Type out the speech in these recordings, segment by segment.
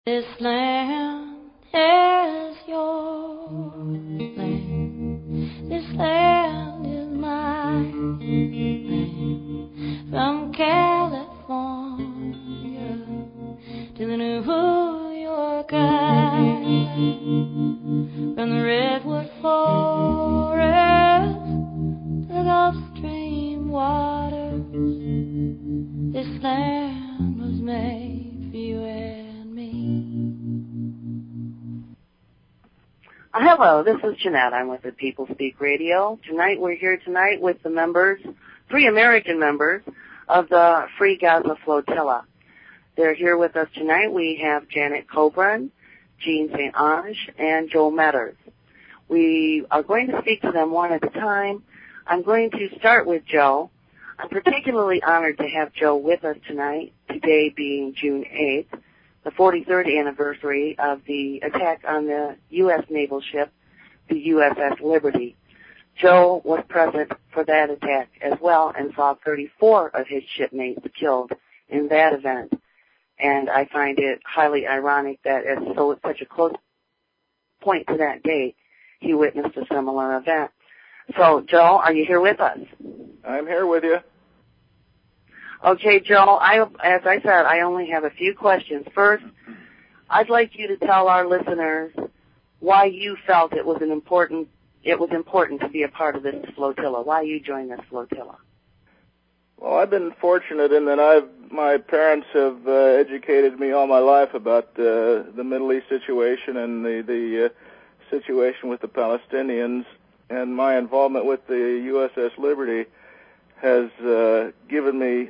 This land is your land. This land is my land. From California to the New York Island. From the redwood forest to the Gulf Stream waters. This land was made for you and me. Hello, this is Jeanette. I'm with the People Speak Radio. We're here tonight with the members, 3 American members of the Free Gaza Flotilla. They're here with us tonight. We have Janet Coburn, Jean St. Ange, and Joe Metters. We are going to speak to them one at a time. I'm going to start with Joe. I'm particularly honored to have Joe with us tonight, today being June 8th, the 43rd anniversary of the attack on the U.S. naval ship, the USS Liberty. Joe was present for that attack as well and saw 34 of his shipmates killed in that event. And I find it highly ironic that at such a close point to that date, he witnessed a similar event. So, Joe, are you here with us? I'm here with you. Okay, Joe, as I said, I only have a few questions. First, I'd like you to tell our listeners why you felt it was important to be a part of this flotilla, why you joined this flotilla. Well, I've been fortunate in that my parents have educated me all my life about the Middle East situation and the situation with the Palestinians, and my involvement with the USS Liberty has given me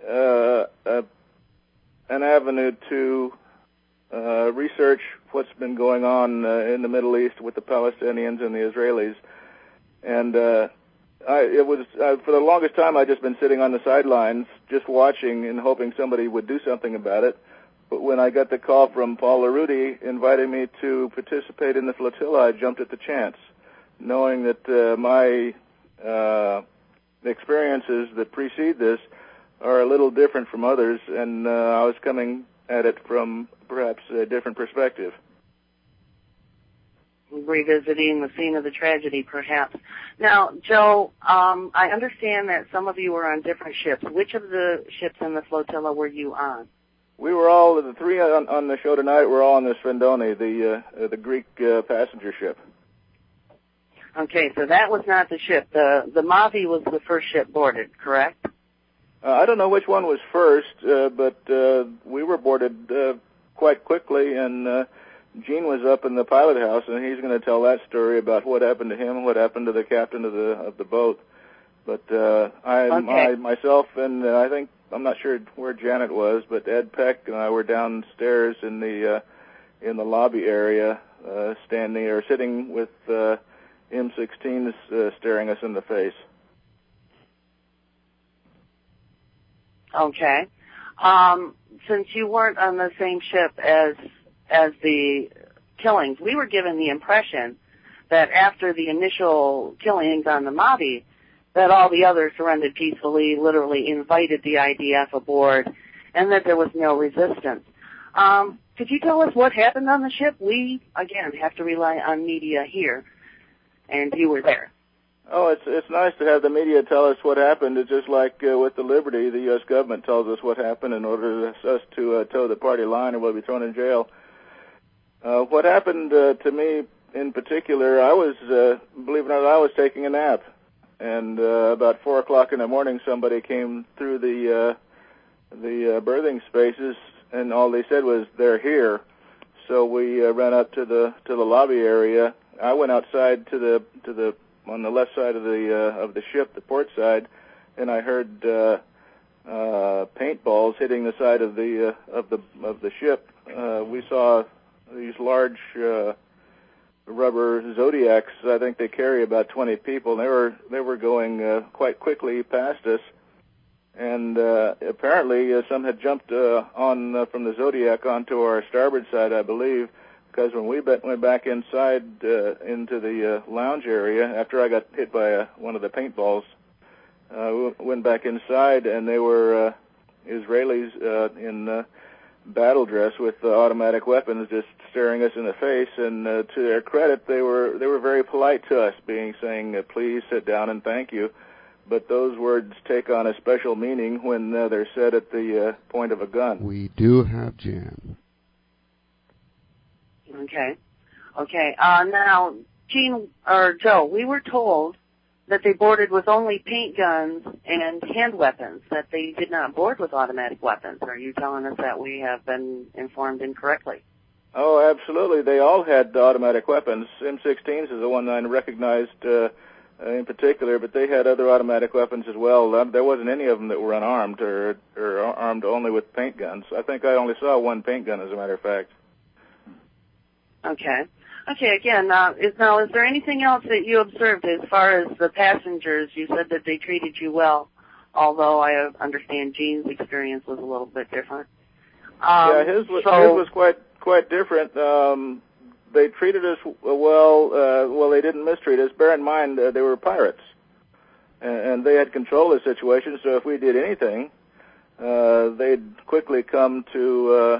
an avenue to research what's been going on in the Middle East with the Palestinians and the Israelis. And for the longest time, I'd just been sitting on the sidelines, just watching and hoping somebody would do something about it. But when I got the call from Paul LaRuti inviting me to participate in the flotilla, I jumped at the chance, knowing that my experiences that precede this are a little different from others, and I was coming at it from perhaps a different perspective. Revisiting the scene of the tragedy, perhaps. Now, Joe, I understand that some of you were on different ships. Which of the ships in the flotilla were you on? We were all, the 3 on the show tonight, were all on the Sfendoni, the Greek passenger ship. Okay, so that was not the ship. The Mavi was the first ship boarded, correct? I don't know which one was first, but we were boarded quite quickly, and Gene was up in the pilot house, and he's going to tell that story about what happened to him, what happened to the captain of the boat. But myself, and I'm not sure where Janet was, but Ed Peck and I were downstairs in the lobby area, standing or sitting with M16s staring us in the face. Okay. Since you weren't on the same ship as the killings, we were given the impression that after the initial killings on the Mavi, that all the others surrendered peacefully, literally invited the IDF aboard, and that there was no resistance. Could you tell us what happened on the ship? We, again, have to rely on media here, and you were there. Oh, it's nice to have the media tell us what happened. It's just like with the Liberty, the U.S. government tells us what happened in order for us to toe the party line or we'll be thrown in jail. What happened to me in particular, I was, believe it or not, I was taking a nap. And about 4 o'clock in the morning, somebody came through the berthing spaces, and all they said was, "They're here." So we ran up to the lobby area. I went outside to the on the left side of the ship, the port side, and I heard paintballs hitting the side of the ship. We saw these large rubber Zodiacs. I think they carry about 20 people. They were going quite quickly past us, and apparently some had jumped on from the Zodiac onto our starboard side, I believe. Because when we went back inside into the lounge area, after I got hit by one of the paintballs, we went back inside, and they were Israelis in battle dress with automatic weapons just staring us in the face. And to their credit, they were very polite to us, saying, please sit down and thank you. But those words take on a special meaning when they're said at the point of a gun. We do have Jan. Okay. Now, Gene or Joe, we were told that they boarded with only paint guns and hand weapons, that they did not board with automatic weapons. Are you telling us that we have been informed incorrectly? Oh, absolutely. They all had automatic weapons. M16s is the one I recognized in particular, but they had other automatic weapons as well. There wasn't any of them that were unarmed or armed only with paint guns. I think I only saw one paint gun, as a matter of fact. Okay. Again, is there anything else that you observed as far as the passengers? You said that they treated you well, although I understand Gene's experience was a little bit different. His was quite different. They treated us well. Well, they didn't mistreat us. Bear in mind, they were pirates, and they had control of the situation. So if we did anything, they'd quickly come to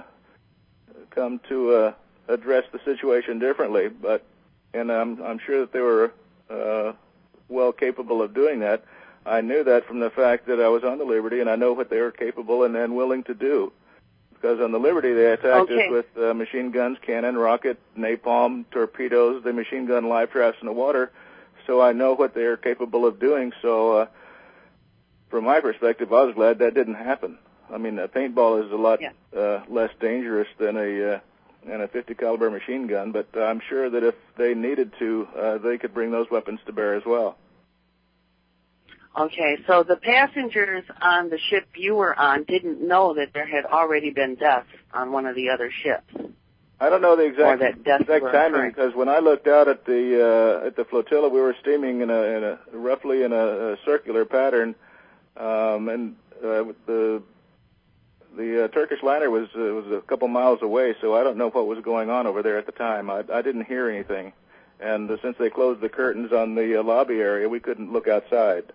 address the situation differently. And I'm sure that they were well capable of doing that. I knew that from the fact that I was on the Liberty, and I know what they were capable and willing to do. Because on the Liberty, they attacked us with machine guns, cannon, rocket, napalm, torpedoes, the machine gun live traps in the water. So I know what they are capable of doing. So from my perspective, I was glad that didn't happen. I mean, a paintball is a lot less dangerous than a 50 caliber machine gun, but I'm sure that if they needed to, they could bring those weapons to bear as well. Okay, so the passengers on the ship you were on didn't know that there had already been deaths on one of the other ships. I don't know the exact timing, because when I looked out at the flotilla, we were steaming roughly in a circular pattern, and the Turkish liner was a couple miles away, so I don't know what was going on over there at the time. I didn't hear anything, and since they closed the curtains on the lobby area, we couldn't look outside.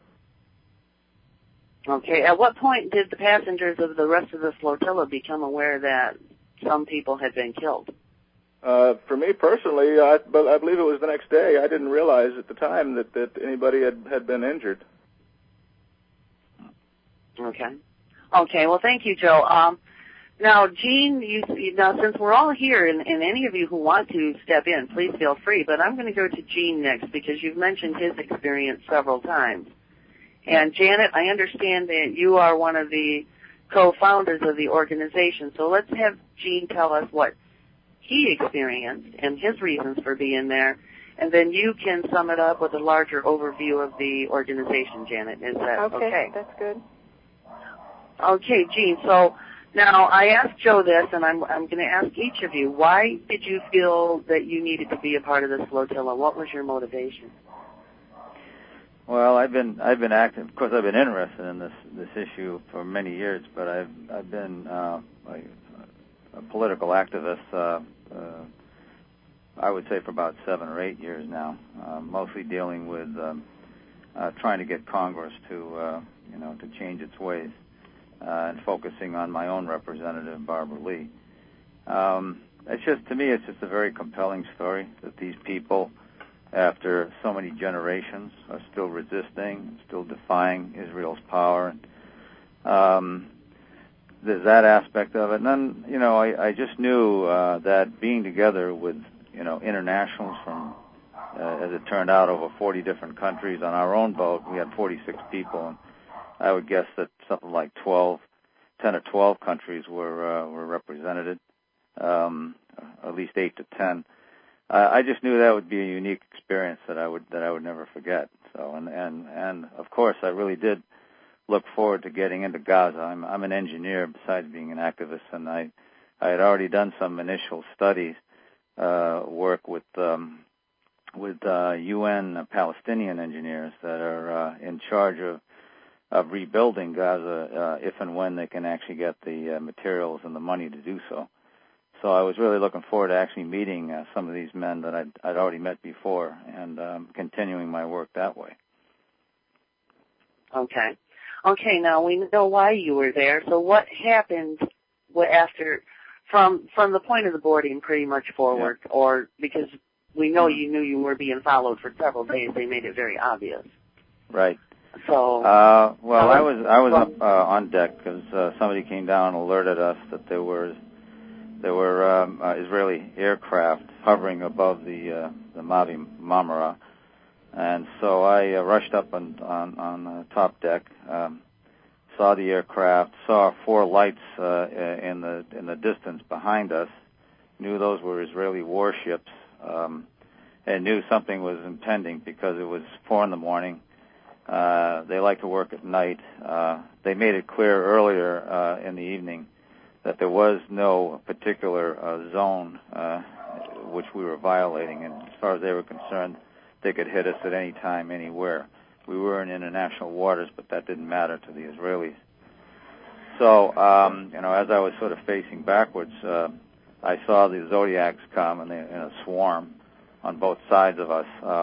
Okay. At what point did the passengers of the rest of the flotilla become aware that some people had been killed? For me personally, I believe it was the next day. I didn't realize at the time that anybody had been injured. Okay. Well, thank you, Joe. Now, Gene, since we're all here, and any of you who want to step in, please feel free. But I'm going to go to Gene next because you've mentioned his experience several times. And Janet, I understand that you are one of the co-founders of the organization. So let's have Gene tell us what he experienced and his reasons for being there. And then you can sum it up with a larger overview of the organization, Janet. Is that okay? That's good. Okay, Gene. So now I asked Joe this, and I'm going to ask each of you, why did you feel that you needed to be a part of this flotilla? What was your motivation? Well, I've been active. Of course, I've been interested in this issue for many years, but I've been a political activist. I would say for about 7 or 8 years now, mostly dealing with trying to get Congress to change its ways, and focusing on my own representative, Barbara Lee. To me, it's just a very compelling story that these people, after so many generations, are still resisting, still defying Israel's power. There's that aspect of it. And then, I just knew that being together with, internationals from, as it turned out, over 40 different countries on our own boat, we had 46 people, and I would guess that something like 10 or 12 countries were represented, at least 8 to 10. I just knew that would be a unique experience that I would never forget. So, and of course, I really did look forward to getting into Gaza. I'm an engineer besides being an activist, and I had already done some initial studies, work with UN Palestinian engineers that are in charge of rebuilding Gaza if and when they can actually get the materials and the money to do so. So I was really looking forward to actually meeting some of these men that I'd already met before, and continuing my work that way. Okay, now we know why you were there. So what happened after From the point of the boarding pretty much forward, or because we know you knew you were being followed for several days, they made it very obvious. Right. So. Well, I was up on deck because somebody came down and alerted us that there were Israeli aircraft hovering above the Mavi Marmara, and so I rushed up on top deck. Saw the aircraft, saw 4 lights in the distance behind us, knew those were Israeli warships, and knew something was impending because it was 4 a.m. They like to work at night. They made it clear earlier in the evening that there was no particular zone which we were violating, and as far as they were concerned, they could hit us at any time, anywhere. We were in international waters, but that didn't matter to the Israelis. So, as I was sort of facing backwards, I saw the Zodiacs come in a swarm on both sides of us.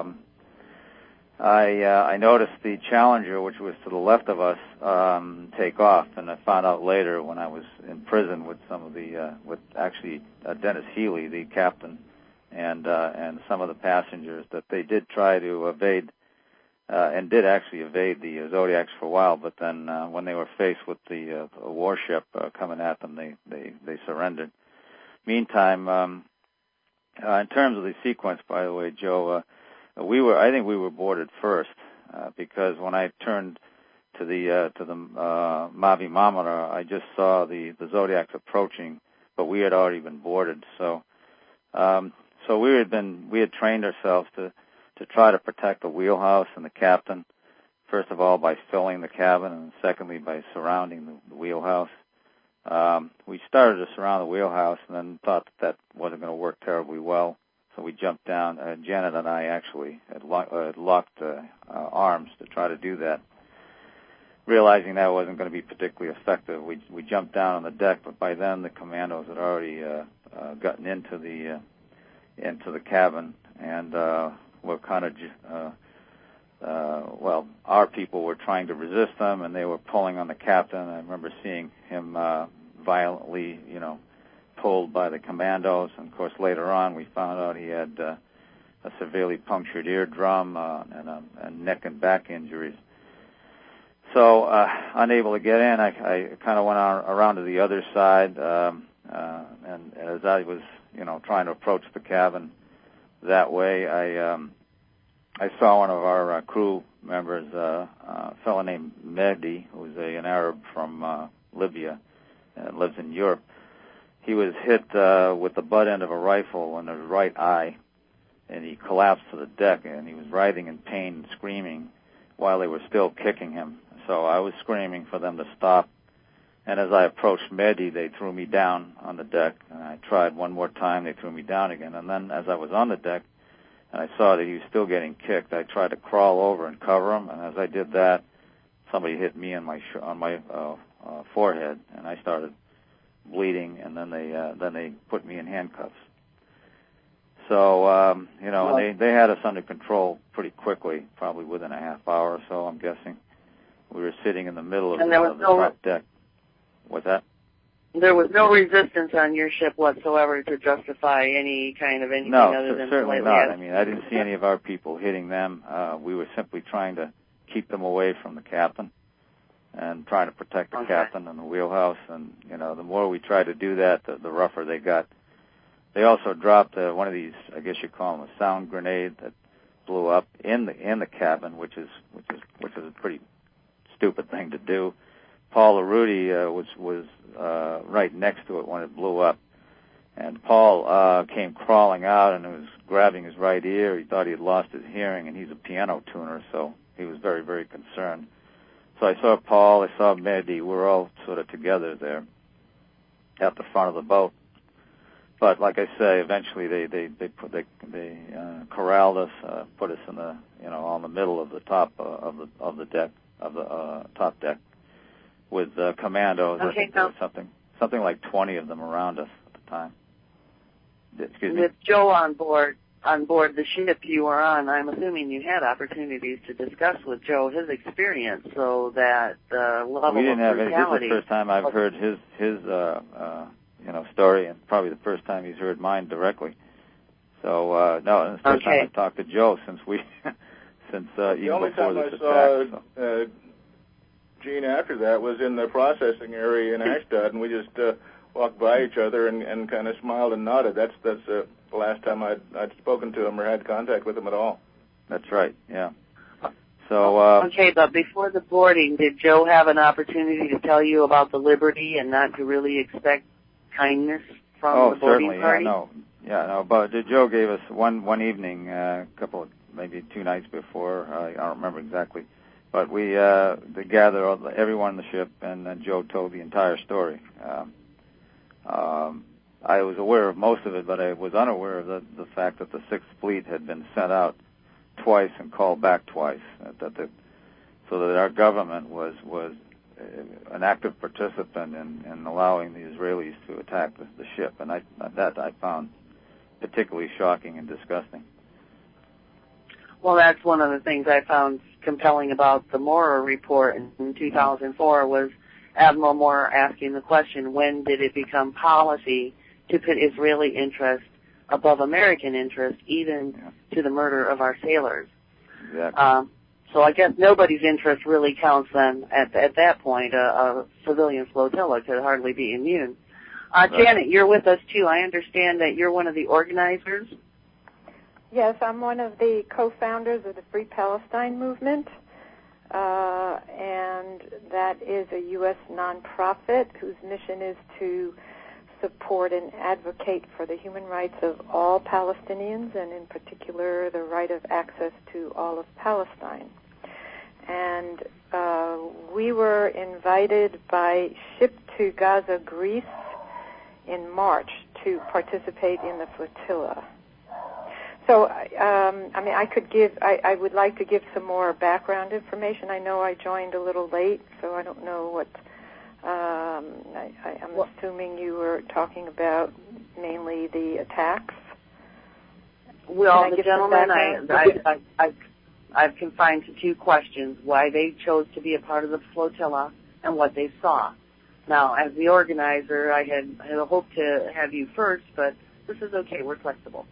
I noticed the Challenger, which was to the left of us, take off, and I found out later when I was in prison with some of with Dennis Healy, the captain, and some of the passengers, that they did try to evade, and did actually evade the Zodiacs for a while, but then when they were faced with the warship coming at them, they surrendered. Meantime, in terms of the sequence, by the way, Joe, I think we were boarded first, because when I turned to the Mavi Marmara, I just saw the Zodiacs approaching, but we had already been boarded. So we had trained ourselves to try to protect the wheelhouse and the captain, first of all by filling the cabin, and secondly by surrounding the wheelhouse. We started to surround the wheelhouse and then thought that wasn't going to work terribly well. So we jumped down. Janet and I actually had locked arms to try to do that, realizing that wasn't going to be particularly effective. We jumped down on the deck, but by then the commandos had already gotten into the cabin, and were kind of our people were trying to resist them, and they were pulling on the captain. I remember seeing him violently, pulled by the commandos, and of course later on we found out he had a severely punctured eardrum and neck and back injuries. So unable to get in, I kind of went around to the other side, and as I was trying to approach the cabin that way, I saw one of our crew members, a fellow named Mehdi, who's an Arab from Libya and lives in Europe. He was hit with the butt end of a rifle in his right eye, and he collapsed to the deck, and he was writhing in pain and screaming while they were still kicking him. So I was screaming for them to stop, and as I approached Mehdi, they threw me down on the deck, and I tried one more time, they threw me down again, and then as I was on the deck, and I saw that he was still getting kicked, I tried to crawl over and cover him, and as I did that, somebody hit me on my forehead, and I started bleeding, and then they put me in handcuffs. So and they had us under control pretty quickly, probably within a half hour or so, I'm guessing. We were sitting in the middle of the top deck. What's that? There was no resistance on your ship whatsoever to justify any kind of anything other than certainly not. I mean, I didn't see any of our people hitting them. We were simply trying to keep them away from the captain and trying to protect the captain and the wheelhouse. And the more we tried to do that, the rougher they got. They also dropped one of these, I guess you call them a sound grenade, that blew up in the cabin, which is a pretty stupid thing to do. Paul Arudi was right next to it when it blew up, and Paul came crawling out and was grabbing his right ear. He thought he had lost his hearing, and he's a piano tuner, so he was very, very concerned. So I saw Paul, I saw Mehdi. We were all sort of together there at the front of the boat. But like I say, eventually they corralled us, put us in the on the middle of the top of the deck of the top deck with commandos. Okay, I think there was something like 20 of them around us at the time. Excuse me. With Joe on board the ship you were on, I'm assuming you had opportunities to discuss with Joe his experience, so that level of brutality. This is the first time I've heard story, and probably the first time he's heard mine directly. So no, and it's the first time I've talked to Joe since even before this attack. Gene after that was in the processing area in Ashdod, and we just walked by each other and kind of smiled and nodded. That's the last time I'd spoken to him or had contact with him at all. That's right. Yeah. So okay, but before the boarding, did Joe have an opportunity to tell you about the Liberty and not to really expect kindness from the boarding certainly, party? But Joe gave us one evening, maybe 2 nights before. I don't remember exactly, but we gathered everyone on the ship, and then Joe told the entire story. I was aware of most of it, but I was unaware of the fact that the Sixth Fleet had been sent out twice and called back twice. So that our government was an active participant in allowing the Israelis to attack the ship, and that I found particularly shocking and disgusting. Well, that's one of the things I found compelling about the Maurer report in 2004 was Admiral Maurer asking the question, when did it become policy to put Israeli interest above American interest, even to the murder of our sailors? Exactly. So I guess nobody's interest really counts then at that point. A civilian flotilla could hardly be immune. Right. Janet, you're with us too. I understand that you're one of the organizers. Yes, I'm one of the co-founders of the Free Palestine Movement, and that is a U.S. nonprofit whose mission is to support and advocate for the human rights of all Palestinians, and in particular the right of access to all of Palestine. And we were invited by ship to Gaza, Greece, in March to participate in the flotilla. So, I would like to give some more background information. I know I joined a little late, so I don't know what. I'm assuming you were talking about mainly the attacks. Well, the gentleman, I've confined to 2 questions: why they chose to be a part of the flotilla and what they saw. Now, as the organizer, I had hoped to have you first, but this is okay. We're flexible.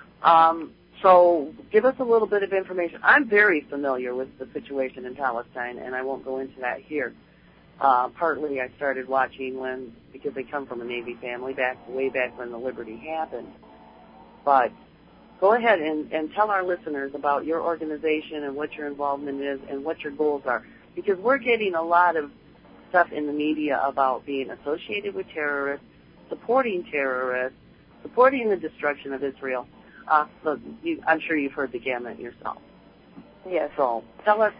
So give us a little bit of information. I'm very familiar with the situation in Palestine, and I won't go into that here. Partly I started watching because they come from a Navy family way back when the Liberty happened. But go ahead and tell our listeners about your organization and what your involvement is and what your goals are. Because we're getting a lot of stuff in the media about being associated with terrorists, supporting the destruction of Israel. So I'm sure you've heard the gamut yourself. Yes. So tell us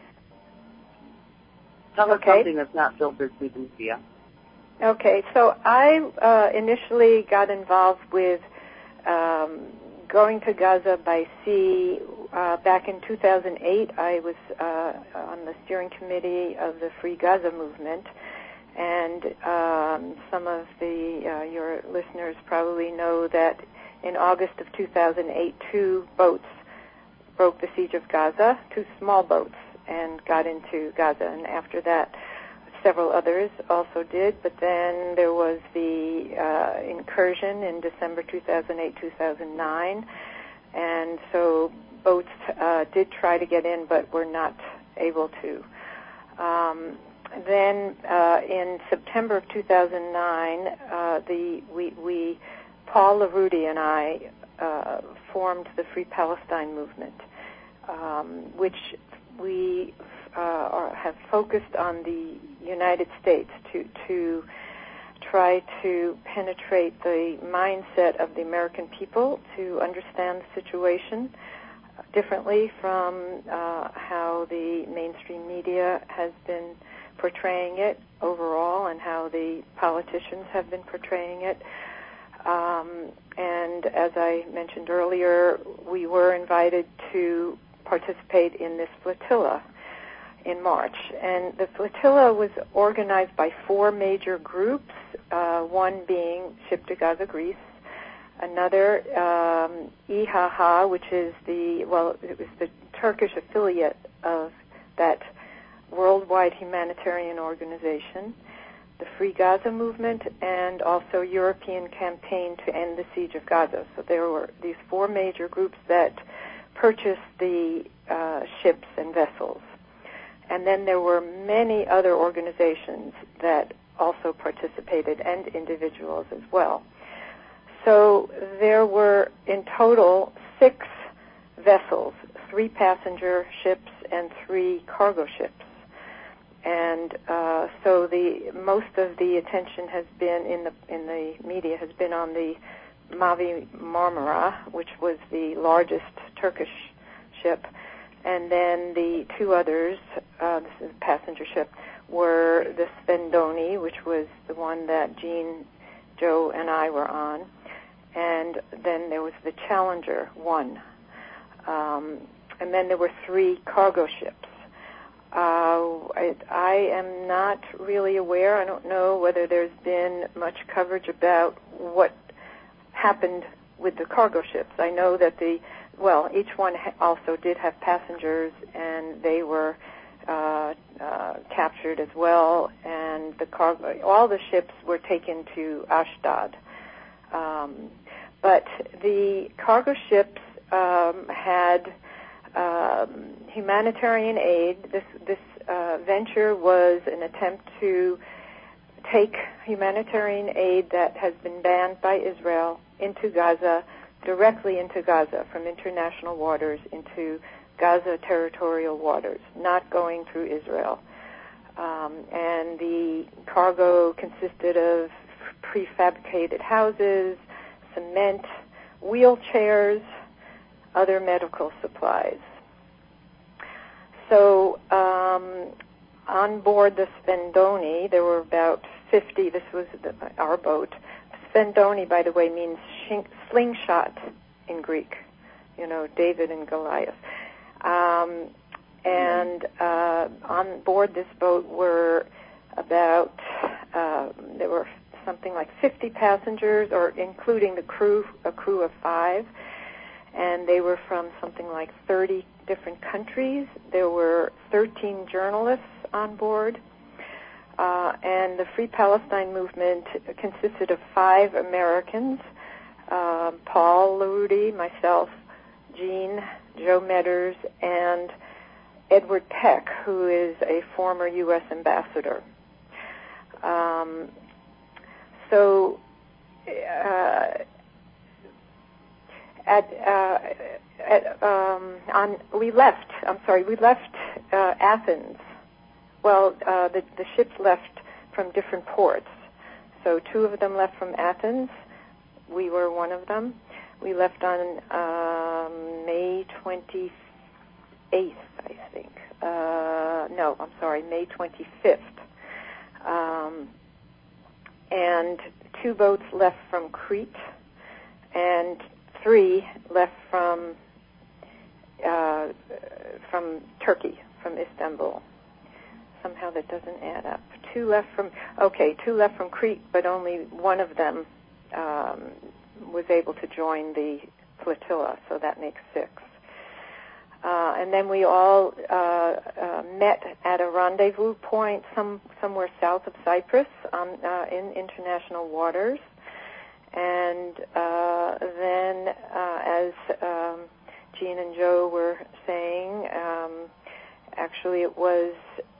something that's not filtered through the media. Okay, so I initially got involved with going to Gaza by sea back in 2008. I was on the steering committee of the Free Gaza movement, and some of your listeners probably know that in August of 2008, 2 boats broke the siege of Gaza, 2 small boats, and got into Gaza. And after that, several others also did. But then there was the incursion in December 2008, 2009. And so boats did try to get in, but were not able to. Then in September of 2009, Paul LaRudy and I formed the Free Palestine Movement, which we have focused on the United States to try to penetrate the mindset of the American people to understand the situation differently from how the mainstream media has been portraying it overall and how the politicians have been portraying it. And as I mentioned earlier, we were invited to participate in this flotilla in March. And the flotilla was organized by 4 major groups, one being Ship to Gaza, Greece, another İHA, which is it was the Turkish affiliate of that worldwide humanitarian organization. the Free Gaza movement, and also European Campaign to End the Siege of Gaza. So there were these four major groups that purchased the ships and vessels. And then there were many other organizations that also participated, and individuals as well. So there were in total 6 vessels, 3 passenger ships and 3 cargo ships. And so most of the attention has been in the media has been on the Mavi Marmara, which was the largest Turkish ship, and then the 2 others, this is a passenger ship, were the Svendouni, which was the one that Jean, Joe, and I were on, and then there was the Challenger 1, and then there were 3 cargo ships. I am not really aware. I don't know whether there's been much coverage about what happened with the cargo ships. I know that each one also did have passengers, and they were captured as well, and all the ships were taken to Ashdod. But the cargo ships had humanitarian aid. This venture was an attempt to take humanitarian aid that has been banned by Israel into Gaza, directly into Gaza from international waters into Gaza territorial waters, not going through Israel. And the cargo consisted of prefabricated houses, cement, wheelchairs, other medical supplies. So on board the Svendouni, there were about 50. This was our boat. Svendouni, by the way, means slingshot in Greek. David and Goliath. And on board this boat were there were something like 50 passengers, or including a crew of 5. And they were from something like 30 different countries. There were 13 journalists on board. And the Free Palestine movement consisted of 5 Americans, Paul LaRudy, myself, Jean, Joe Medders, and Edward Peck, who is a former U.S. ambassador. We left Athens. Well, the ships left from different ports. So 2 of them left from Athens. We were one of them. We left on May 28th, I think. May 25th. And 2 boats left from Crete, and 3 left from Turkey, from Istanbul. Somehow that doesn't add up. 2 left from Crete, but only one of them was able to join the flotilla, so that makes 6. And then we all met at a rendezvous point somewhere south of Cyprus in international waters. And then, as Jean and Joe were saying, actually it was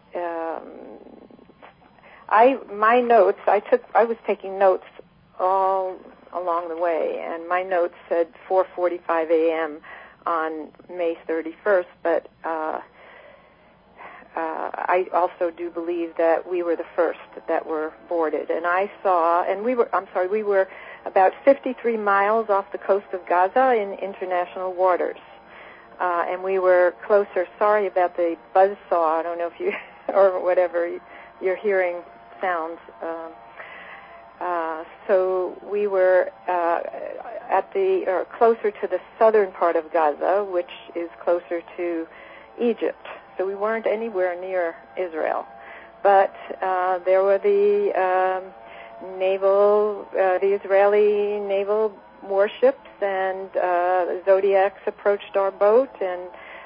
I was taking notes all along the way, and my notes said 4:45 a.m. on May 31st, but I also do believe that we were the first that were boarded. And we were about 53 miles off the coast of Gaza in international waters. And we were closer. Sorry about the buzzsaw. I don't know if you, or whatever, you're hearing sounds. So we were closer to the southern part of Gaza, which is closer to Egypt. So we weren't anywhere near Israel. But there were the Israeli naval warships, and Zodiacs approached our boat, and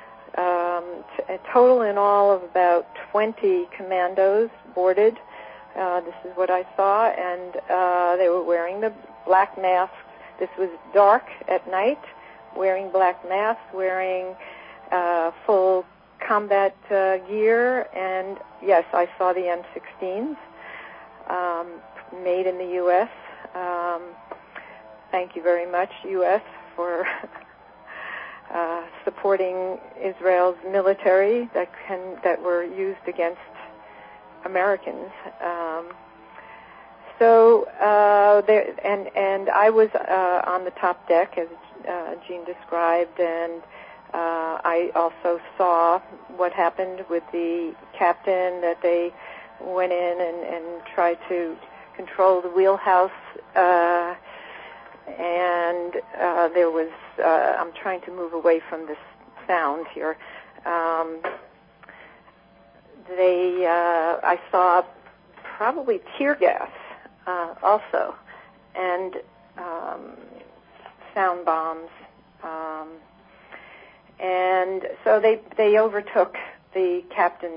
a total in all of about 20 commandos boarded, This is what I saw, and they were wearing the black masks. This was dark at night, wearing black masks, wearing full combat gear, and yes, I saw the M16s made in the U.S. Thank you very much, U.S., for supporting Israel's military that were used against Americans. And I was on the top deck, as Jean described, and I also saw what happened with the captain, that they went in and tried to control the wheelhouse, and there was, I'm trying to move away from this sound here. I saw probably tear gas also, and sound bombs. And so they overtook the captain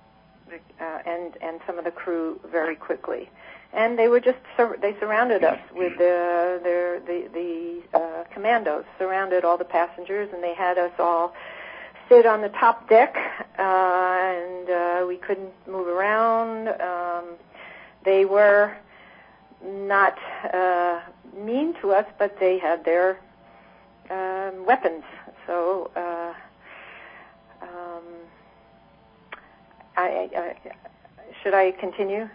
and some of the crew very quickly. And they were they surrounded us with the commandos, surrounded all the passengers, and they had us all sit on the top deck, and we couldn't move around. They were not mean to us, but they had their weapons. So should I continue?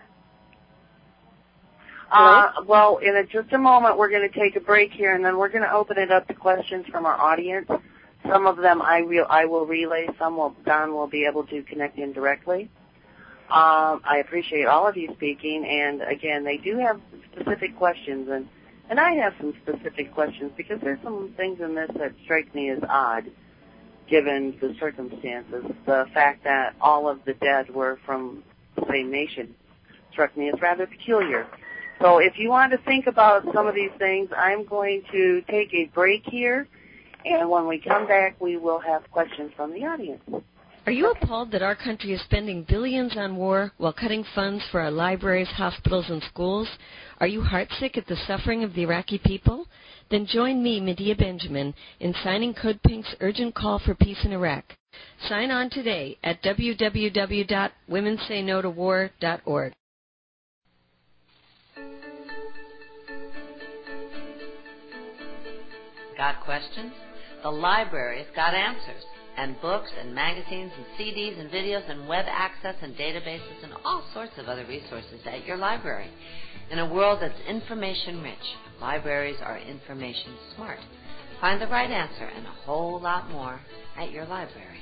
Well, in just a moment, we're going to take a break here, and then we're going to open it up to questions from our audience. Some of them I will relay. Don will be able to connect in directly. I appreciate all of you speaking, and again, they do have specific questions, and I have some specific questions because there's some things in this that strike me as odd, given the circumstances. The fact that all of the dead were from the same nation struck me as rather peculiar. So if you want to think about some of these things, I'm going to take a break here, and when we come back, we will have questions from the audience. Are you appalled that our country is spending billions on war while cutting funds for our libraries, hospitals, and schools? Are you heartsick at the suffering of the Iraqi people? Then join me, Medea Benjamin, in signing Code Pink's urgent call for peace in Iraq. Sign on today at www.womenssaynotowar.org. Got questions? The library's got answers. And books and magazines and CDs and videos and web access and databases and all sorts of other resources at your library. In a world that's information rich, libraries are information smart. Find the right answer and a whole lot more at your library.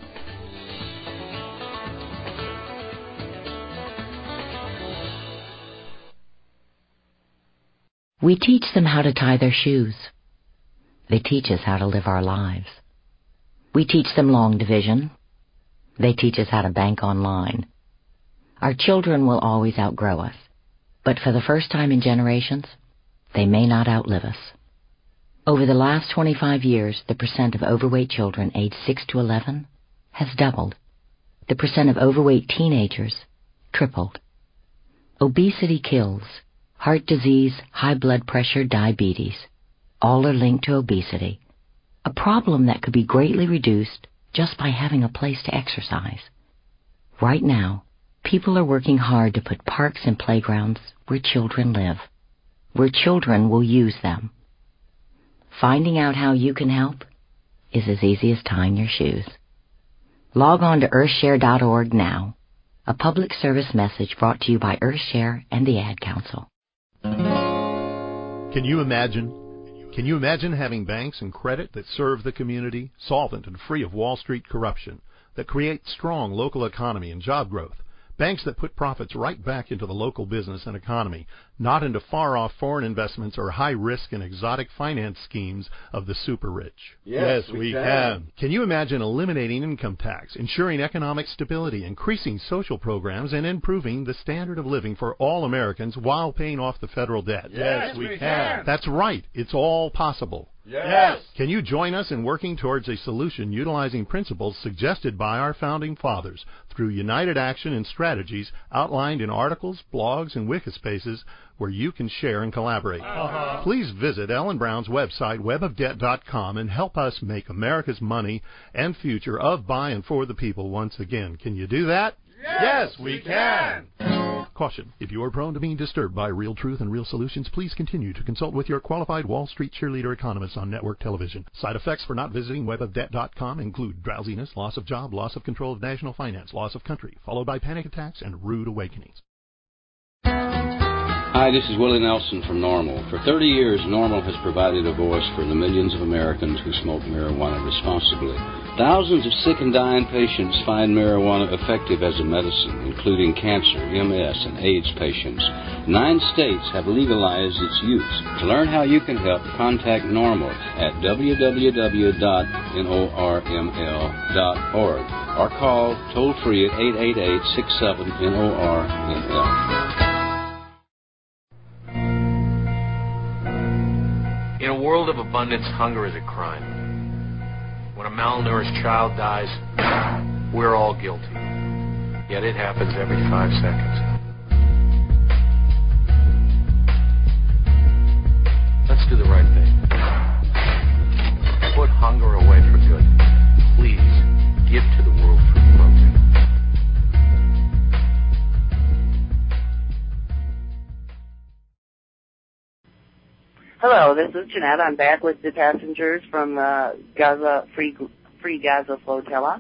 We teach them how to tie their shoes. They teach us how to live our lives. We teach them long division. They teach us how to bank online. Our children will always outgrow us, but for the first time in generations, they may not outlive us. Over the last 25 years, the percent of overweight children aged 6 to 11 has doubled. The percent of overweight teenagers tripled. Obesity kills. Heart disease, high blood pressure, diabetes, all are linked to obesity. A problem that could be greatly reduced just by having a place to exercise. Right now, people are working hard to put parks and playgrounds where children live, where children will use them. Finding out how you can help is as easy as tying your shoes. Log on to earthshare.org now. A public service message brought to you by Earthshare and the Ad Council. Can you imagine having banks and credit that serve the community, solvent and free of Wall Street corruption, that create strong local economy and job growth, banks that put profits right back into the local business and economy, not into far-off foreign investments or high-risk and exotic finance schemes of the super-rich? Yes, we can. Can you imagine eliminating income tax, ensuring economic stability, increasing social programs, and improving the standard of living for all Americans while paying off the federal debt? Yes, we can. That's right. It's all possible. Yes! Can you join us in working towards a solution utilizing principles suggested by our founding fathers through united action and strategies outlined in articles, blogs, and wikispaces where you can share and collaborate? Please visit Ellen Brown's website, webofdebt.com, and help us make America's money and future of, by, and for the people once again. Can you do that? Yes, we can! Caution. If you are prone to being disturbed by real truth and real solutions, please continue to consult with your qualified Wall Street cheerleader economists on network television. Side effects for not visiting webofdebt.com include drowsiness, loss of job, loss of control of national finance, loss of country, followed by panic attacks and rude awakenings. Hi, this is Willie Nelson from NORML. For 30 years, NORML has provided a voice for the millions of Americans who smoke marijuana responsibly. Thousands of sick and dying patients find marijuana effective as a medicine, including cancer, MS, and AIDS patients. 9 states have legalized its use. To learn how you can help, contact NORML at www.norml.org or call toll-free at 888-67-NORML. In a world of abundance, hunger is a crime. When a malnourished child dies, we're all guilty. Yet it happens every 5 seconds. Let's do the right thing. Put hunger away for good. Please, give to the World Food Program. Hello, this is Jeanette. I'm back with the passengers from Gaza Free Gaza Flotilla.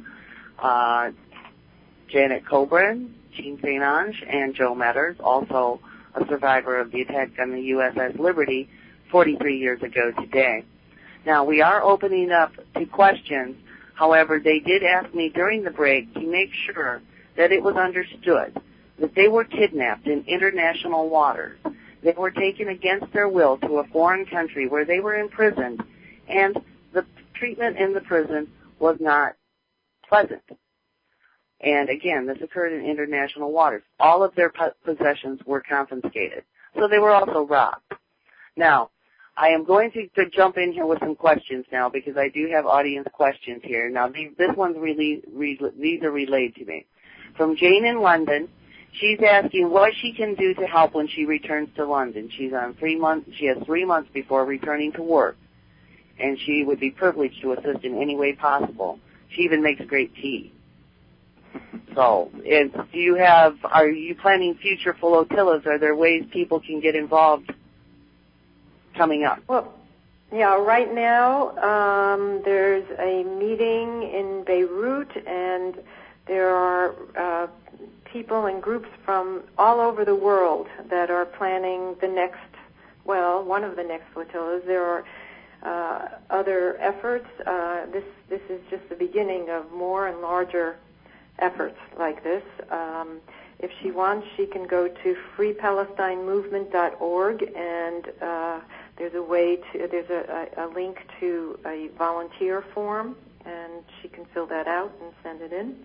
Janet Coburn, Jean St. Ange, and Joe Metters, also a survivor of the attack on the USS Liberty 43 years ago today. Now, we are opening up to questions. However, they did ask me during the break to make sure that it was understood that they were kidnapped in international waters. They were taken against their will to a foreign country where they were imprisoned, and the treatment in the prison was not pleasant. And again, this occurred in international waters. All of their possessions were confiscated. So they were also robbed. Now, I am going to jump in here with some questions now because I do have audience questions here. Now, these are relayed to me. From Jane in London. She's asking what she can do to help when she returns to London. She's on 3 months. She has 3 months before returning to work, and she would be privileged to assist in any way possible. She even makes great tea. So, are you planning future flotillas? Are there ways people can get involved coming up? Well, yeah, right now there's a meeting in Beirut, and there are people and groups from all over the world that are planning one of the next flotillas. There are other efforts. This is just the beginning of more and larger efforts like this. If she wants, she can go to freepalestinemovement.org, and there's a link to a volunteer form, and she can fill that out and send it in.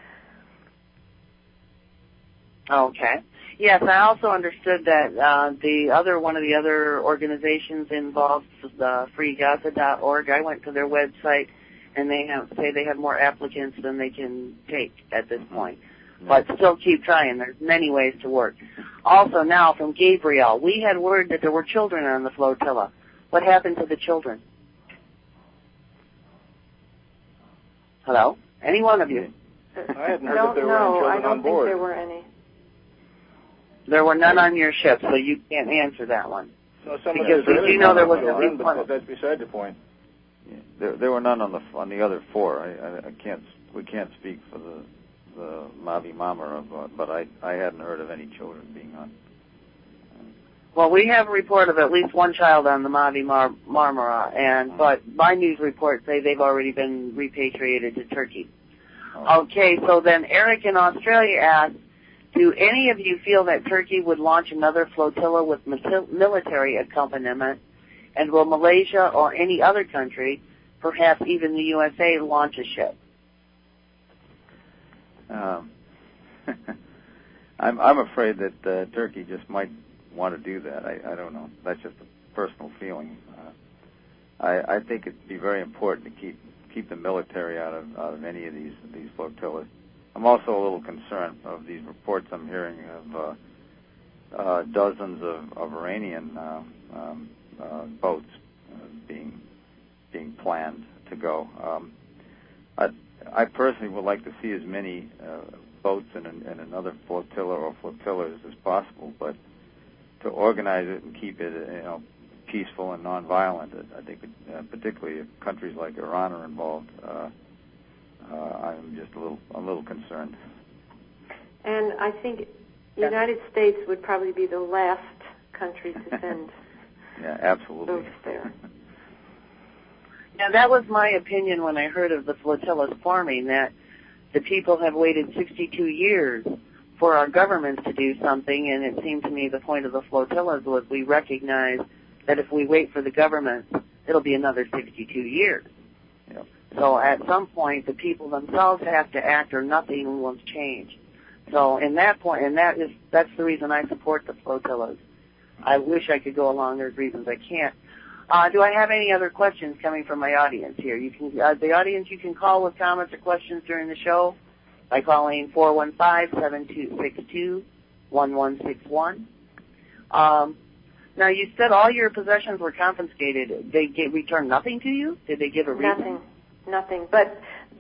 Okay. Yes, I also understood that one of the other organizations involved, the freegaza.org. I went to their website, and they say they have more applicants than they can take at this point. But still keep trying. There's many ways to work. Also now from Gabriel, we had word that there were children on the flotilla. What happened to the children? Hello? Any one of you? I hadn't heard that there were any children on board. I don't think there were any. There were none on your ship, so you can't answer that one. So because we do know there was at least one. But that's beside the point. Yeah, there were none on the other 4. We can't speak for the Mavi Marmara, but I hadn't heard of any children being on. Well, we have a report of at least one child on the Mavi Marmara, but my news reports say they've already been repatriated to Turkey. Okay, so then Eric in Australia asked, do any of you feel that Turkey would launch another flotilla with military accompaniment, and will Malaysia or any other country, perhaps even the USA, launch a ship? I'm afraid that Turkey just might want to do that. I don't know. That's just a personal feeling. I think it'd be very important to keep the military out of any of these flotillas. I'm also a little concerned of these reports I'm hearing of dozens of Iranian boats being planned to go. I personally would like to see as many boats in another flotilla or flotillas as possible, but to organize it and keep it, peaceful and nonviolent, I think, particularly if countries like Iran are involved, I'm just a little concerned. And I think the United States would probably be the last country to send absolutely boats there. Now, that was my opinion when I heard of the flotillas forming, that the people have waited 62 years for our governments to do something, and it seemed to me the point of the flotillas was we recognize that if we wait for the government, it'll be another 62 years. Yep. So at some point, the people themselves have to act, or nothing will change. So in that point, and that's the reason I support the flotillas. I wish I could go along. There's reasons I can't. Do I have any other questions coming from my audience here? You can, the audience, you can call with comments or questions during the show by calling 415-7262-1161. Now, you said all your possessions were confiscated. They returned nothing to you? Did they give a reason? Nothing. But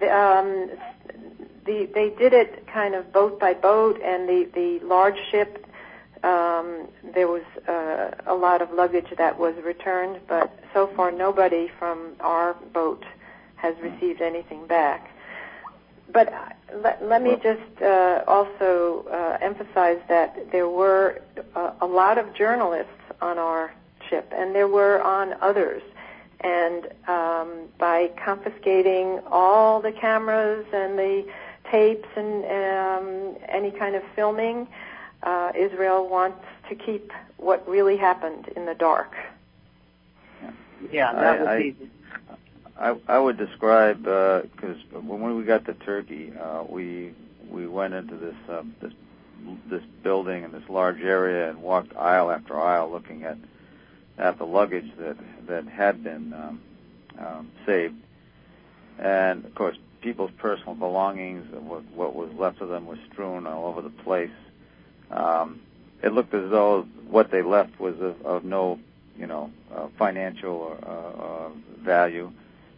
they did it kind of boat by boat, and the large ship, there was a lot of luggage that was returned, but so far nobody from our boat has received anything back. But let me just also emphasize that there were a lot of journalists on our ship, and there were on others. And by confiscating all the cameras and the tapes and any kind of filming, Israel wants to keep what really happened in the dark. Yeah, that would be... I would describe, because when we got to Turkey, we went into this building in this large area and walked aisle after aisle looking at the luggage that had been saved. And, of course, people's personal belongings, what was left of them was strewn all over the place. It looked as though what they left was of no, financial value.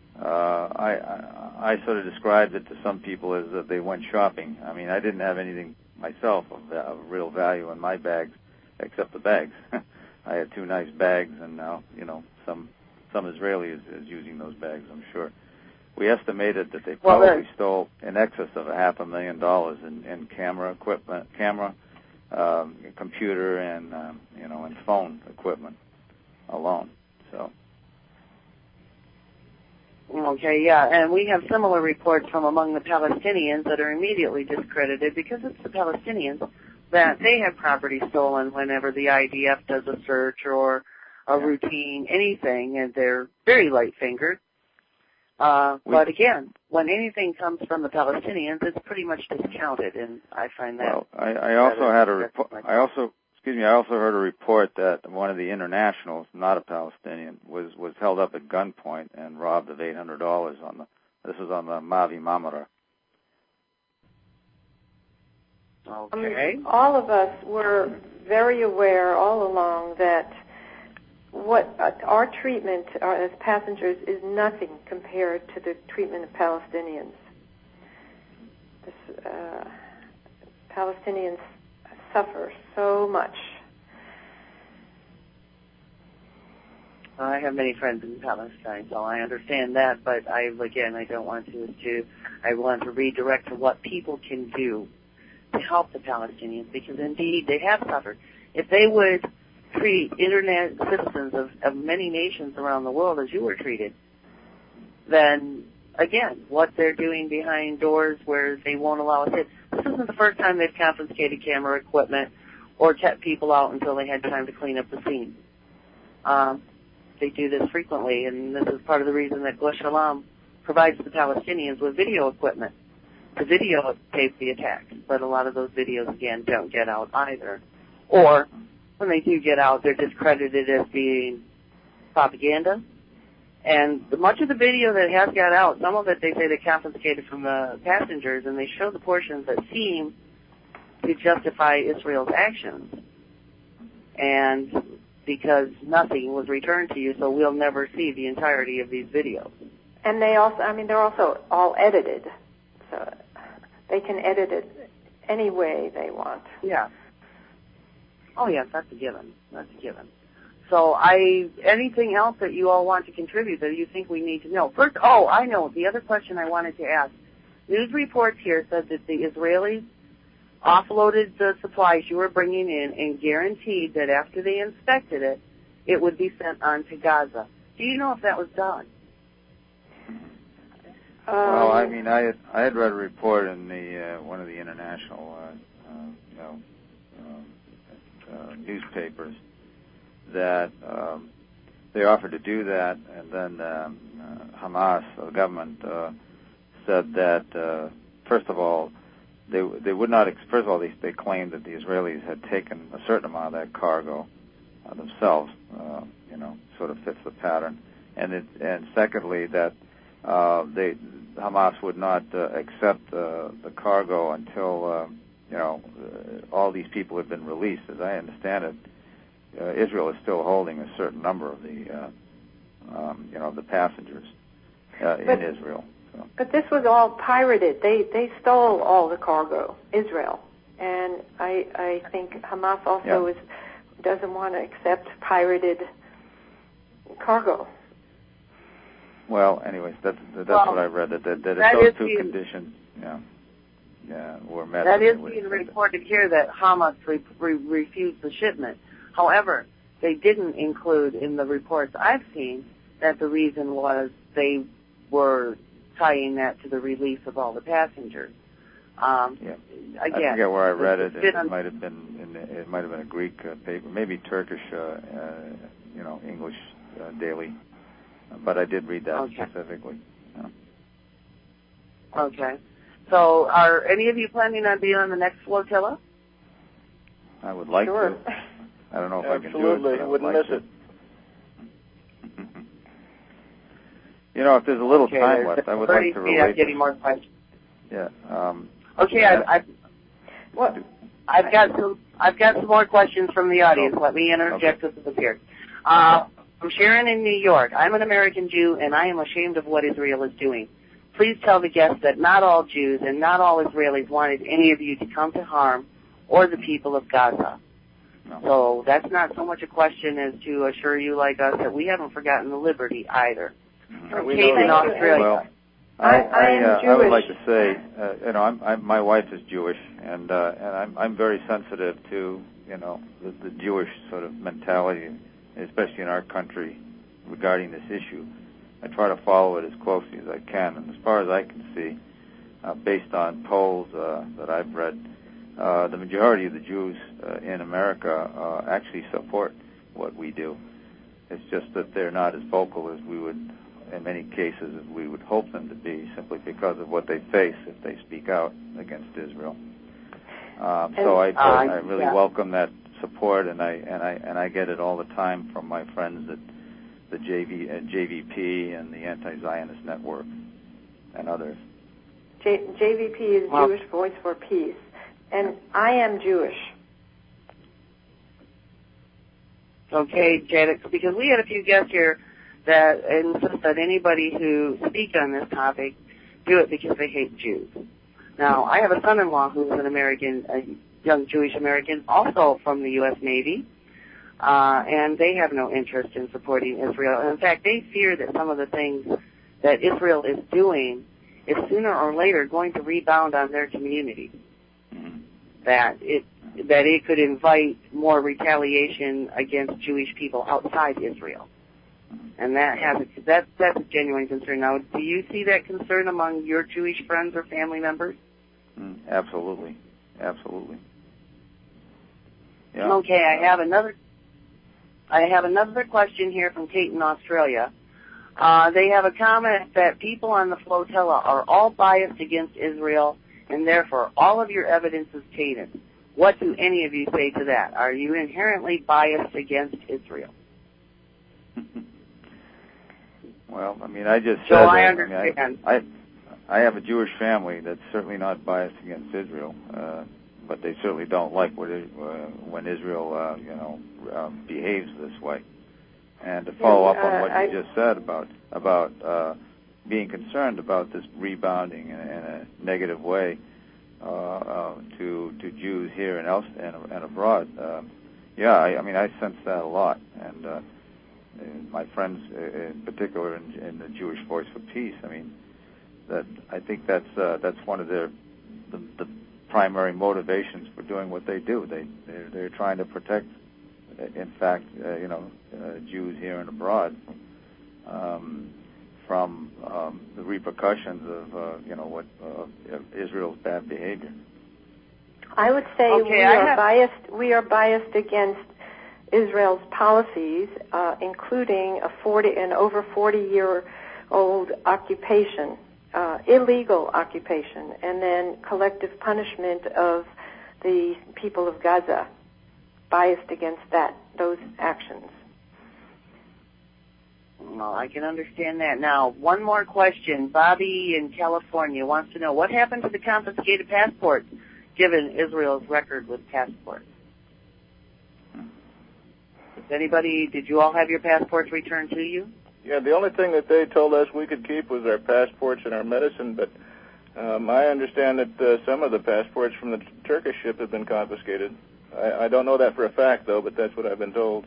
I sort of described it to some people as that they went shopping. I mean, I didn't have anything myself of real value in my bags except the bags. I had two nice bags, and now, some Israeli is using those bags, I'm sure. We estimated that they probably stole in excess of $500,000 in camera equipment, computer, and and phone equipment alone. So. Okay, yeah, and we have similar reports from among the Palestinians that are immediately discredited because it's the Palestinians that they have property stolen whenever the IDF does a search or a routine, anything, and they're very light-fingered. But again, when anything comes from the Palestinians, it's pretty much discounted, and I find that. Well, I also had a report. I also heard a report that one of the internationals, not a Palestinian, was held up at gunpoint and robbed of $800 this was on the Mavi Marmara. Okay. All of us were very aware all along that what our treatment as passengers is nothing compared to the treatment of Palestinians. Palestinians suffer so much. I have many friends in Palestine, so I understand that, but I don't want to. I want to redirect to what people can do to help the Palestinians, because indeed they have suffered. If they would treat internet citizens of many nations around the world as you were treated, then, again, what they're doing behind doors where they won't allow us in. This isn't the first time they've confiscated camera equipment or kept people out until they had time to clean up the scene. They do this frequently, and this is part of the reason that Gush Elam provides the Palestinians with video equipment to videotape the attacks. But a lot of those videos, again, don't get out either. Or, when they do get out, they're discredited as being propaganda And much of the video that has got out, some of it they say they confiscated from the passengers, and they show the portions that seem to justify Israel's actions. And because nothing was returned to you, so we'll never see the entirety of these videos. And they also, I mean, they're also all edited, so they can edit it any way they want. Yeah. Oh, yes, that's a given. That's a given. So anything else that you all want to contribute that you think we need to know? First, I know. The other question I wanted to ask. News reports here said that the Israelis offloaded the supplies you were bringing in and guaranteed that after they inspected it, it would be sent on to Gaza. Do you know if that was done? Well, I mean, I had read a report in the one of the international newspapers that they offered to do that, and then Hamas, the government, said that first of all they would not. First of all, they claimed that the Israelis had taken a certain amount of that cargo themselves. Sort of fits the pattern, and secondly that Hamas would not accept the cargo until all these people had been released. As I understand it, Israel is still holding a certain number of the passengers in Israel. So. But this was all pirated. They stole all the cargo, Israel, and I think Hamas also doesn't want to accept pirated cargo. Well, anyways, that's what I read. That those two conditions, were met. That is being reported here that Hamas refused the shipment. However, they didn't include in the reports I've seen that the reason was they were tying that to the release of all the passengers. Again, I forget where I read it. It might have been a Greek paper, maybe Turkish, English daily. But I did read that specifically. Yeah. Okay. So are any of you planning on being on the next flotilla? I would like to. I don't know if I can do it, but I would wouldn't like miss it. If there's a little time left, I would like to relate. Getting more questions. Yeah. I've got some more questions from the audience. Let me interject this here. I'm Sharon in New York. I'm an American Jew, and I am ashamed of what Israel is doing. Please tell the guests that not all Jews and not all Israelis wanted any of you to come to harm or the people of Gaza. No. So that's not so much a question as to assure you like us that we haven't forgotten the liberty either. From Kate in Australia. Well, I would like to say, my wife is Jewish, and I'm very sensitive to, the Jewish sort of mentality, especially in our country, regarding this issue. I try to follow it as closely as I can, and as far as I can see, based on polls that I've read, the majority of the Jews in America actually support what we do. It's just that they're not as vocal as we would, in many cases, as we would hope them to be, simply because of what they face if they speak out against Israel. So I really welcome that support, and I get it all the time from my friends at the JVP and the Anti-Zionist Network and others. JVP is Jewish Voice for Peace, and I am Jewish. Okay, Janet, because we had a few guests here that insist that anybody who speak on this topic do it because they hate Jews. Now, I have a son-in-law who's an American, a young Jewish American, also from the U.S. Navy, and they have no interest in supporting Israel. In fact, they fear that some of the things that Israel is doing is sooner or later going to rebound on their community. That it could invite more retaliation against Jewish people outside Israel. And that's a genuine concern. Now, do you see that concern among your Jewish friends or family members? Absolutely. Yeah. Okay, I have another question here from Kate in Australia. They have a comment that people on the flotilla are all biased against Israel, and therefore all of your evidence is tainted. What do any of you say to that? Are you inherently biased against Israel? Well, I mean, I just so said I that. understand. I have a Jewish family that's certainly not biased against Israel, but they certainly don't like when Israel, behaves this way. And to follow up on what you just said about being concerned about this rebounding in a negative way to Jews here and abroad, I sense that a lot, and my friends in particular in the Jewish Voice for Peace. I mean, that I think that's one of the primary motivations for doing what they do. They're trying to protect, in fact, Jews here and abroad from the repercussions of Israel's bad behavior. I would say we are biased against Israel's policies, including an over 40-year-old occupation, illegal occupation, and then collective punishment of the people of Gaza. Biased against those actions. Well, I can understand that. Now, one more question. Bobby in California wants to know, what happened to the confiscated passports, given Israel's record with passports? Did you all have your passports returned to you? Yeah, the only thing that they told us we could keep was our passports and our medicine, but I understand that some of the passports from the Turkish ship have been confiscated. I don't know that for a fact, though, but that's what I've been told.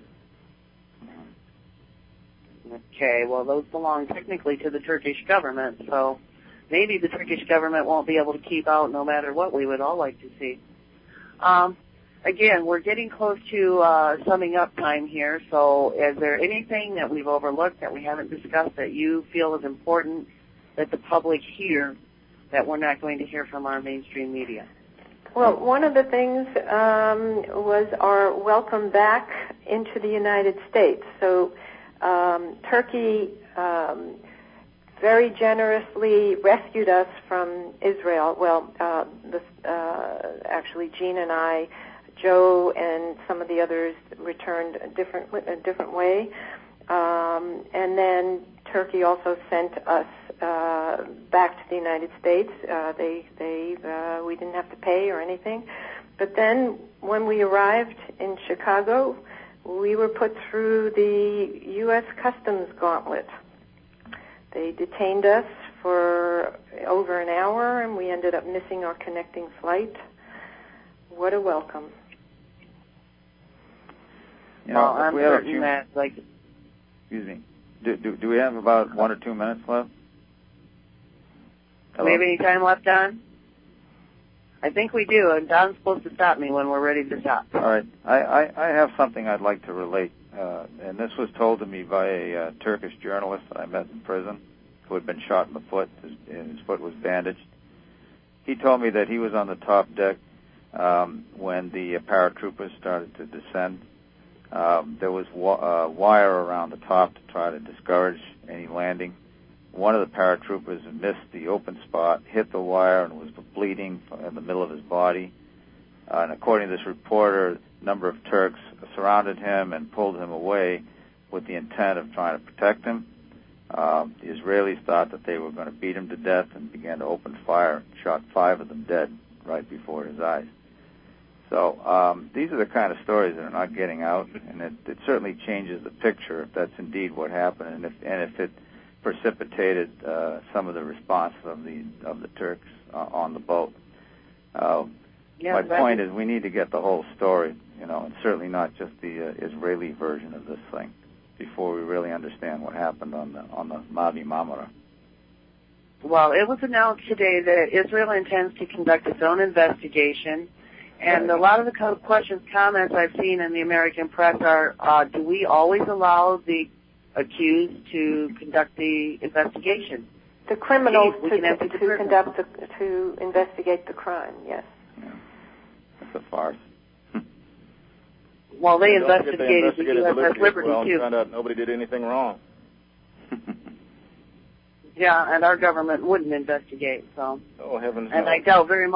Okay, well, those belong technically to the Turkish government, so maybe the Turkish government won't be able to keep out no matter what we would all like to see. Again, we're getting close to summing up time here, so is there anything that we've overlooked that we haven't discussed that you feel is important that the public hear that we're not going to hear from our mainstream media? Well, one of the things was our welcome back into the United States. So Turkey very generously rescued us from Israel. Well, actually, Gene and I, Joe, and some of the others returned a different way. And then Turkey also sent us back to the United States. We didn't have to pay or anything. But then when we arrived in Chicago, we were put through the U.S. Customs gauntlet. They detained us for over an hour, and we ended up missing our connecting flight. What a welcome. I'm certain that, Excuse me. Do we have about 1 or 2 minutes left? Do we have any time left, Don? I think we do, and Don's supposed to stop me when we're ready to stop. All right. I have something I'd like to relate, and this was told to me by a Turkish journalist that I met in prison who had been shot in the foot. His foot was bandaged. He told me that he was on the top deck when the paratroopers started to descend. There was wire around the top to try to discourage any landing. One of the paratroopers missed the open spot, hit the wire, and was bleeding in the middle of his body. And according to this reporter, a number of Turks surrounded him and pulled him away with the intent of trying to protect him. The Israelis thought that they were going to beat him to death and began to open fire, shot 5 of them dead right before his eyes. So these are the kind of stories that are not getting out, and it certainly changes the picture if that's indeed what happened, and if it precipitated some of the response of the Turks on the boat. My point is we need to get the whole story, and certainly not just the Israeli version of this thing before we really understand what happened on the Mavi Marmara. Well, it was announced today that Israel intends to conduct its own investigation. And a lot of the questions, comments I've seen in the American press are, do we always allow the accused to conduct the investigation? The criminals to investigate the crime, yes. Yeah. That's a farce. Well, they investigated the USS Liberty, well, too. And found out nobody did anything wrong. Yeah, and our government wouldn't investigate, so. Oh, heavens and no. I doubt very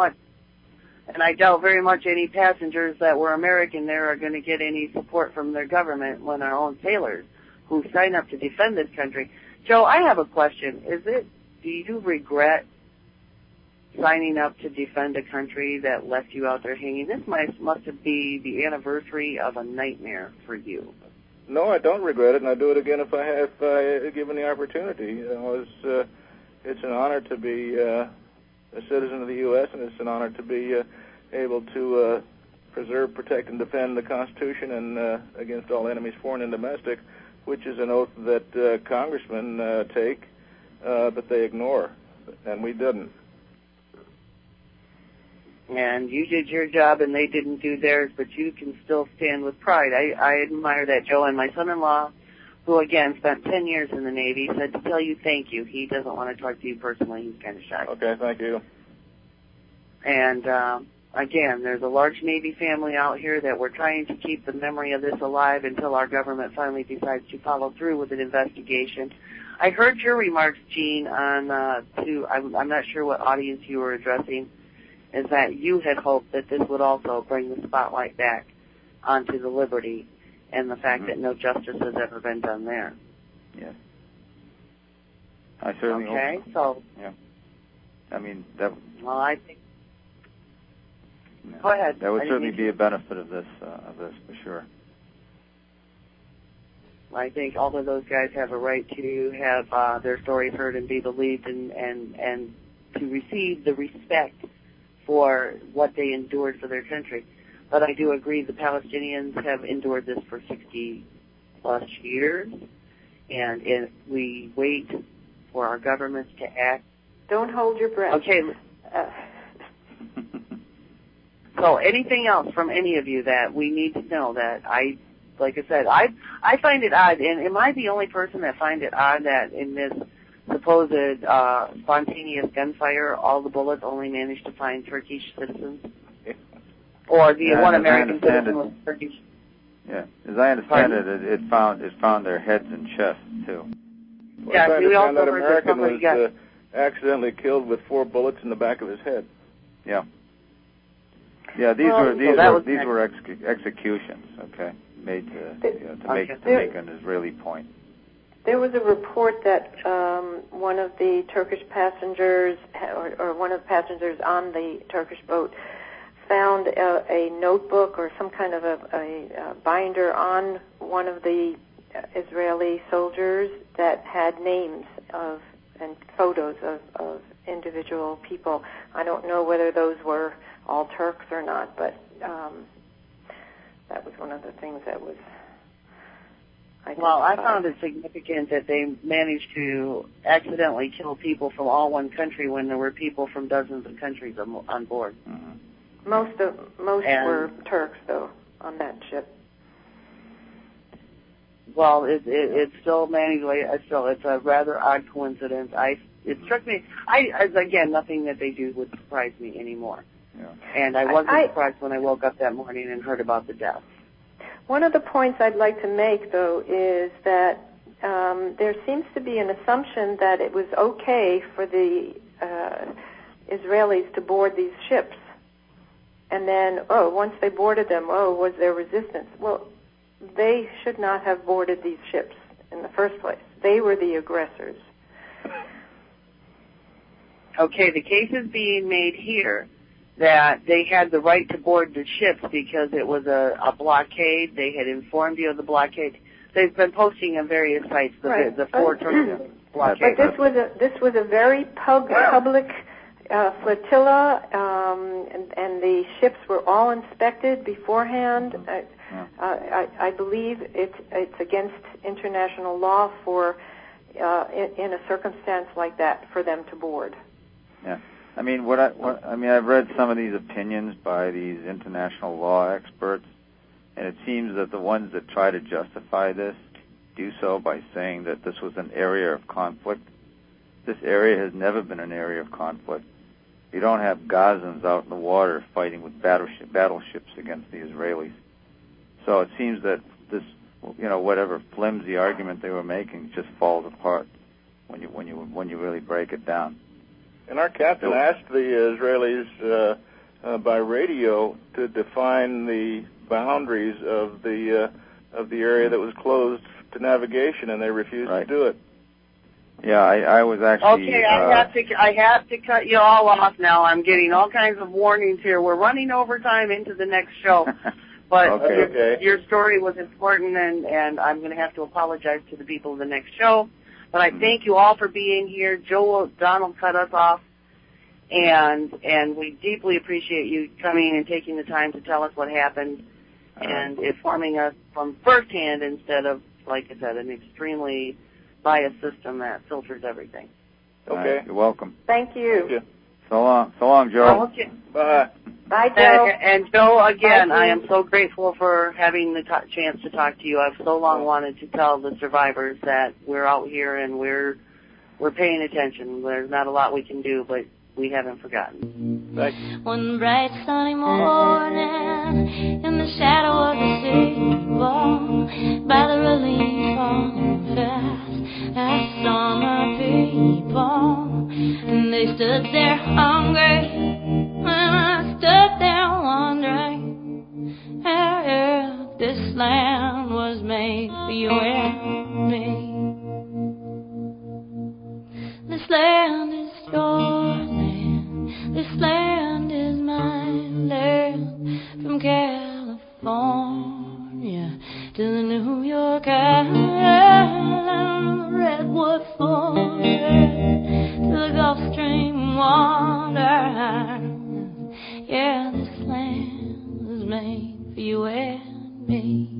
much any passengers that were American there are going to get any support from their government when our own sailors who sign up to defend this country Joe, I have a question. Do you regret signing up to defend a country that left you out there hanging? This must be the anniversary of a nightmare for you. No, I don't regret it, and I'd do it again if I had given the opportunity. You know, it's an honor to be a citizen of the U.S., and it's an honor to be able to preserve, protect, and defend the Constitution and against all enemies, foreign and domestic, which is an oath that congressmen take, but they ignore, and we didn't. And you did your job, and they didn't do theirs, but you can still stand with pride. I admire that, Joe. And my son-in-law, who, again, spent 10 years in the Navy, said to tell you thank you. He doesn't want to talk to you personally. He's kind of shy. Okay, thank you. And, again, there's a large Navy family out here that we're trying to keep the memory of this alive until our government finally decides to follow through with an investigation. I heard your remarks, Gene, on I'm not sure what audience you were addressing, is that you had hoped that this would also bring the spotlight back onto the Liberty and the fact that no justice has ever been done there. Yes. I certainly hope so. Okay, so... Yeah. I mean, that... Well, I think... Go ahead. That would certainly be a benefit of this for sure. I think all of those guys have a right to have their stories heard and be believed and to receive the respect for what they endured for their country. But I do agree the Palestinians have endured this for 60-plus years, and if we wait for our governments to act... Don't hold your breath. Okay. So anything else from any of you that we need to know that like I said, I find it odd, and am I the only person that finds it odd that in this supposed spontaneous gunfire, all the bullets only managed to find Turkish citizens? Or the one American citizen was Turkish? Yeah, as I understand it found their heads and chests, too. Well, yeah, we also that heard American that somebody was accidentally killed with 4 bullets in the back of his head. Yeah. Yeah, these were executions, okay, made to make an Israeli point. There was a report that one of the Turkish passengers, or one of the passengers on the Turkish boat, found a notebook or some kind of a binder on one of the Israeli soldiers that had names of and photos of individual people. I don't know whether those were all Turks or not, but that was one of the things that was identified. Well, I found it significant that they managed to accidentally kill people from all one country when there were people from dozens of countries on board. Mm-hmm. Most were Turks, though, on that ship. Well, it still managed. It's a rather odd coincidence. It struck me. Again, nothing that they do would surprise me anymore. Yeah. And I wasn't surprised when I woke up that morning and heard about the death. One of the points I'd like to make, though, is that there seems to be an assumption that it was okay for the Israelis to board these ships. And then, once they boarded them, was there resistance? Well, they should not have boarded these ships in the first place. They were the aggressors. Okay, the case is being made here that they had the right to board the ships because it was a blockade. They had informed you of the blockade. They've been posting on various sites the 4 Turkish blockade. But this was a very public flotilla, and the ships were all inspected beforehand. I believe it's against international law for in a circumstance like that for them to board. Yeah, I mean, I've read some of these opinions by these international law experts, and it seems that the ones that try to justify this do so by saying that this was an area of conflict. This area has never been an area of conflict. You don't have Gazans out in the water fighting with battleships against the Israelis. So it seems that this, whatever flimsy argument they were making just falls apart when you really break it down. And our captain asked the Israelis by radio to define the boundaries of the area that was closed to navigation, and they refused to do it. Yeah, I was actually... Okay, I have to cut you all off now. I'm getting all kinds of warnings here. We're running over time into the next show. But your story was important, and I'm going to have to apologize to the people of the next show. But I thank you all for being here. Donald cut us off, and we deeply appreciate you coming and taking the time to tell us what happened and informing us from firsthand instead of, like I said, an extremely biased system that filters everything. Okay. You're welcome. Thank you. So long, Joe. Okay. Bye. Bye, Joe. And Joe, again, Bye, I am so grateful for having the chance to talk to you. I've so long wanted to tell the survivors that we're out here and we're paying attention. There's not a lot we can do, but we haven't forgotten. Thank you. One bright sunny morning, in the shadow of the steeple, by the relief on fast, I saw my people, and they stood there hungry, and I stood there wondering if this land was made for you and me. This land is your land, this land is my land, from California to the New York Island, redwood forest to the Gulf Stream water. Yeah, this land was made for you and me.